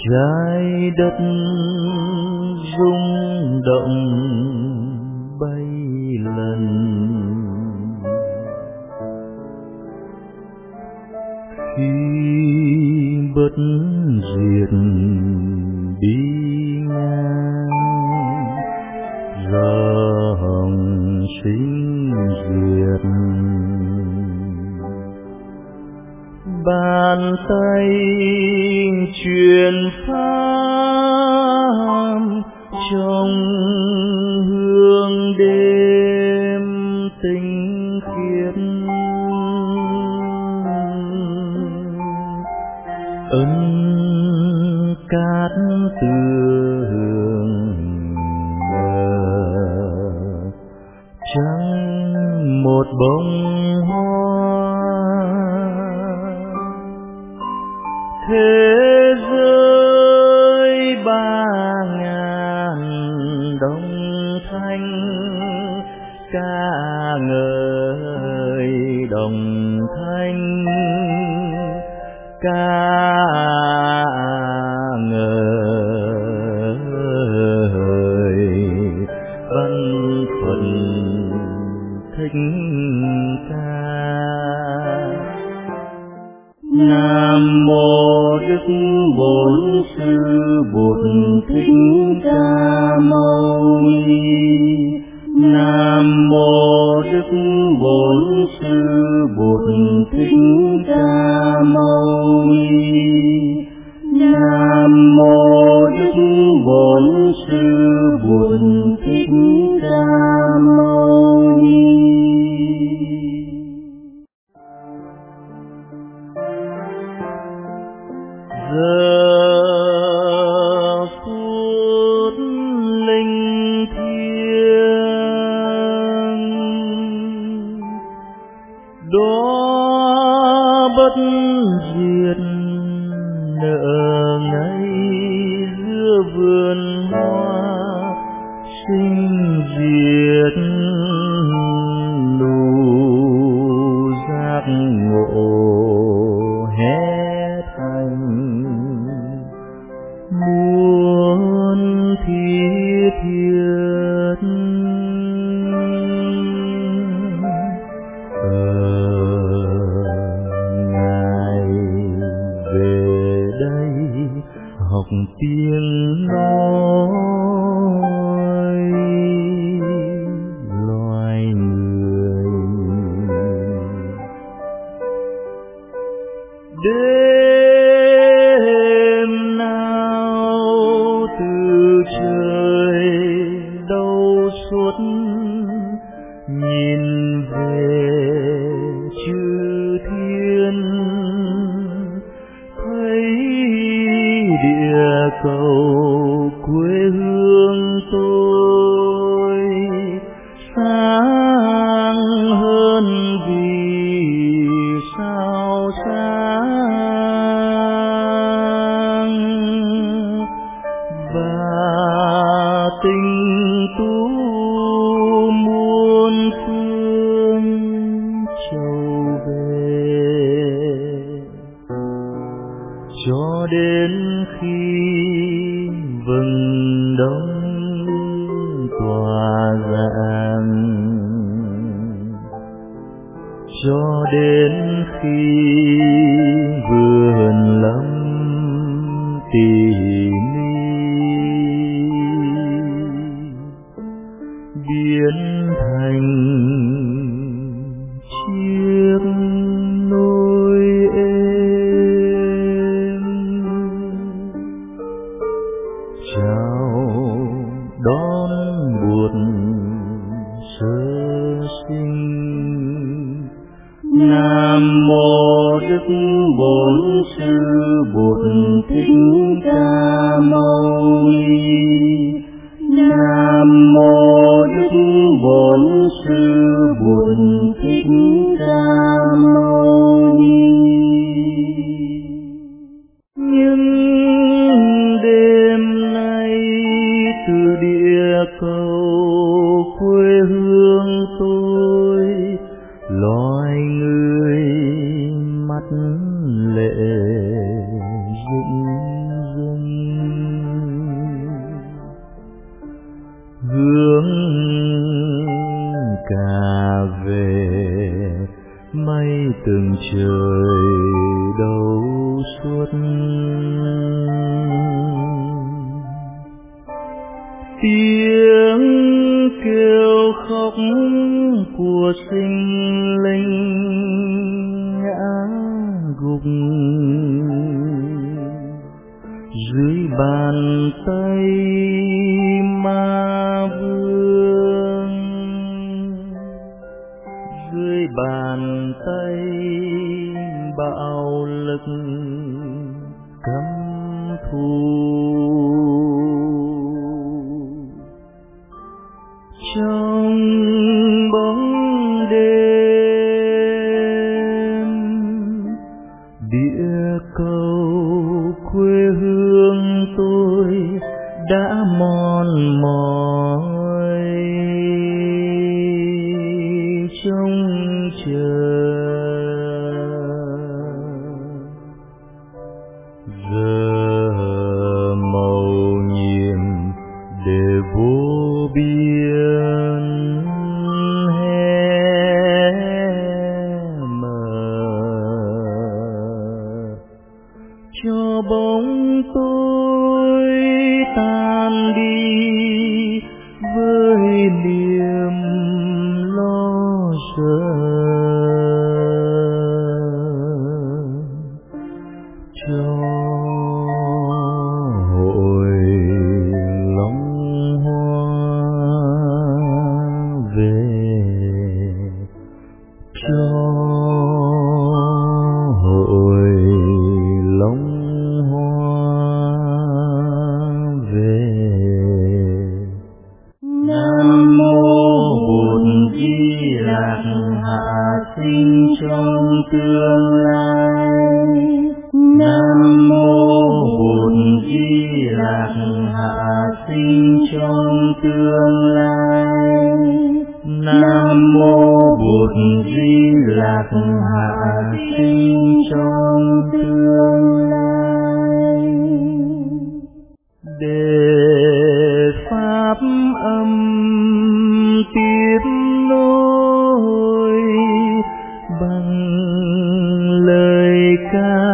trái đất rung động bay lần, khi bất diệt đi ngang, giờ hồng sinh diệt. Bàn tay truyền pháp trong hương đêm tinh khiết, ân cát tường mờ, chẳng một bông hoa. Thế giới 3000 đồng thanh ca ngợi đồng thanh, ca ngợi văn thuần thích ca. Nam mô Đức Bổn Sư Bụt Thích Ca Mâu Ni. Nam mô Đức Bổn Sư Bụt Thích Ca Mâu Ni. Nam mô Đức Bổn Sư Bụt Thích Ca Mâu Ni. Giờ phút linh thiêng đó bất diệt nợ ngay giữa vườn hoa sinh diệt, nụ giác ngộ hé thành muôn thiết thiết. Ngài về đây học tiếng nói loài người, đêm nào từ trời đâu suốt nhìn về chư thiên, thấy địa cầu quê hương tôi sáng hơn vì sao sáng, và tình tu muôn phương trầu về, cho đến khi vầng đông tỏa rạng, cho đến khi vườn lâm tỉ mỉ biến thành chiếc nôi êm, chào đón buổi sơ sinh. Nam mô Đức Bổn Sư Bụt Thích Ca Mâu Ni. Nam mô Đức Bổn Sư Bụt Thích Ca Mâu Ni. Nhưng đêm nay từ địa cầu quê hương tôi, loài người mắt lệ rụng rưng, từng trời đâu suốt. Tiếng kêu khóc của sinh linh ngã gục dưới bàn tay ma vương, dưới bàn tay bạo lực căm thù. Trong bóng đêm địa cầu quê hương tôi đã mòn mỏi trông chờ. Giờ màu nhiệm để vô biên hé mở cho bóng tôi tan đi với niềm lo sợ. Cho hội Long Hoa về, cho hội Long Hoa về. Nam mô Bụt Di Lạc hạ sinh trong tương lai. Nam mô Bụt Di Lạc hạ sinh trong tương lai. Nam mô Bụt Di Lạc hạ sinh trong tương lai. Để pháp âm tiếp nối bằng lời ca